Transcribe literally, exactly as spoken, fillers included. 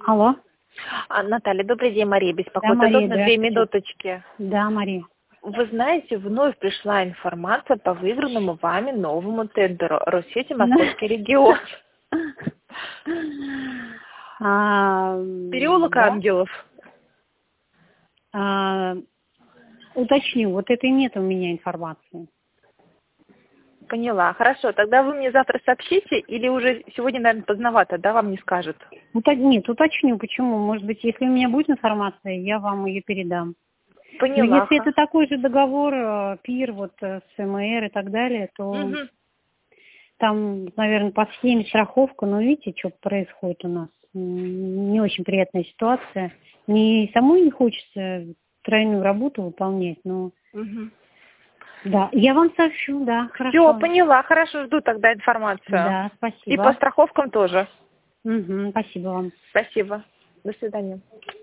Алло. А, Наталья, добрый день, Мария Да, беспокоит. Мария, Удобно две здравствуйте. минуточки. Да, Мария. Вы знаете, вновь пришла информация по выигранному вами новому тендеру Россети Московский регион. А, Переулок да. Ангелов. А, уточню, вот этой нет у меня информации. Поняла. Хорошо, тогда вы мне завтра сообщите или уже сегодня, наверное, поздновато, да, вам не скажут? Уто- Нет, уточню, почему. Может быть, если у меня будет информация, я вам ее передам. Но Поняла. если это такой же договор, э, ПИР, вот э, с МР и так далее, то Мгм. там, наверное, по схеме страховка, но видите, что происходит у нас? М, Не очень приятная ситуация. Мне самой не хочется тройную работу выполнять, но Мгм. да, я вам сообщу, да, Все, хорошо. поняла. Хорошо, жду тогда информацию. Да, И по спасибо. страховкам тоже. Мгм, спасибо вам. Спасибо. До свидания.